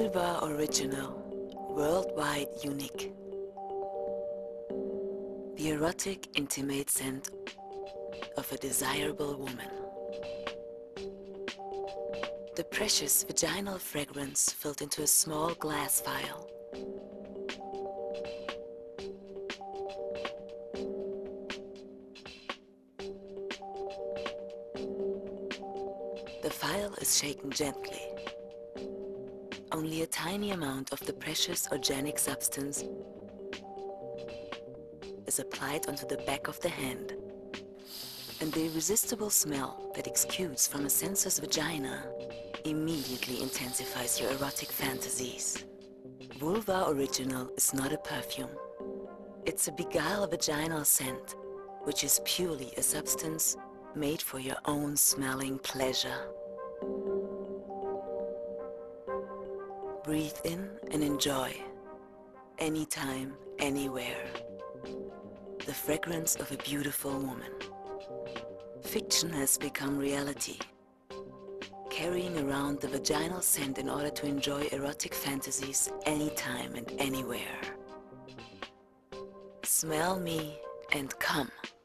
Vulva Original, worldwide unique. The erotic, intimate scent of a desirable woman. The precious vaginal fragrance filled into a small glass vial. The vial is shaken gently. Only a tiny amount of the precious organic substance is applied onto the back of the hand, and the irresistible smell that exudes from a sensuous vagina immediately intensifies your erotic fantasies. Vulva Original is not a perfume. It's a beguile vaginal scent, which is purely a substance made for your own smelling pleasure. Breathe in and enjoy, anytime, anywhere, the fragrance of a beautiful woman. Fiction has become reality. Carrying around the vaginal scent in order to enjoy erotic fantasies anytime and anywhere. Smell me and come.